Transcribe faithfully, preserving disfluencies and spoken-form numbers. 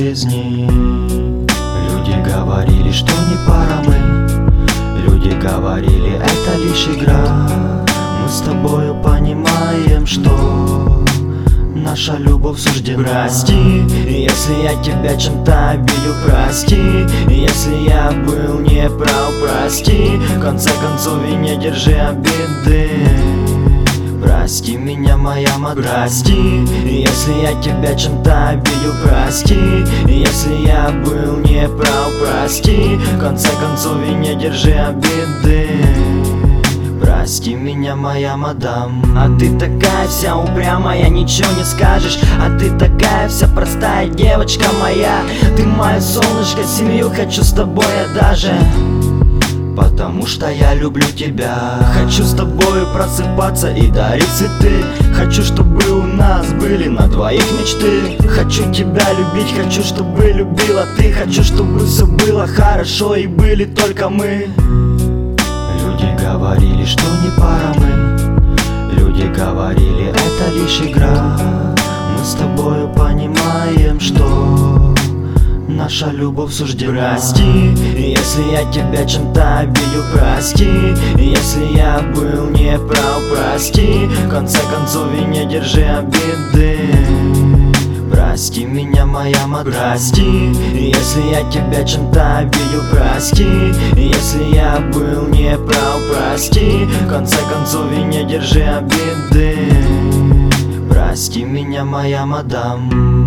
жизни. Люди говорили, что не пора мы. Люди говорили, это лишь игра. Мы с тобою понимаем, что наша любовь суждена. Прости, если я тебя чем-то обидел, прости. Если я был неправ, прости. В конце концов и не держи обиды. Прости меня, моя мать, прости. Если я тебя чем-то обидел, прости. Если я был неправ, прости. В конце концов и не держи обиды. Прости меня, моя мадам. А ты такая вся упрямая, ничего не скажешь. А ты такая вся простая девочка моя. Ты мое солнышко, семью хочу с тобой я даже. Потому что я люблю тебя. Хочу с тобою просыпаться и дарить цветы. Хочу, чтобы у нас были на двоих мечты. Хочу тебя любить, хочу, чтобы любила ты. Хочу, чтобы все было хорошо и были только мы. Люди говорили, что не пора мы. Люди говорили, это лишь игра. Мы с тобою понимаем, что наша любовь суждена. Прости, если я тебя чем-то обидел, прости. Если я был неправ, прости. В конце концов и не держи обиды. Прости меня, моя мать, прости. Если я тебя чем-то обидел, прости. Если я был неправ, прости. В конце концов и не держи обиды. Прости меня, моя мадам.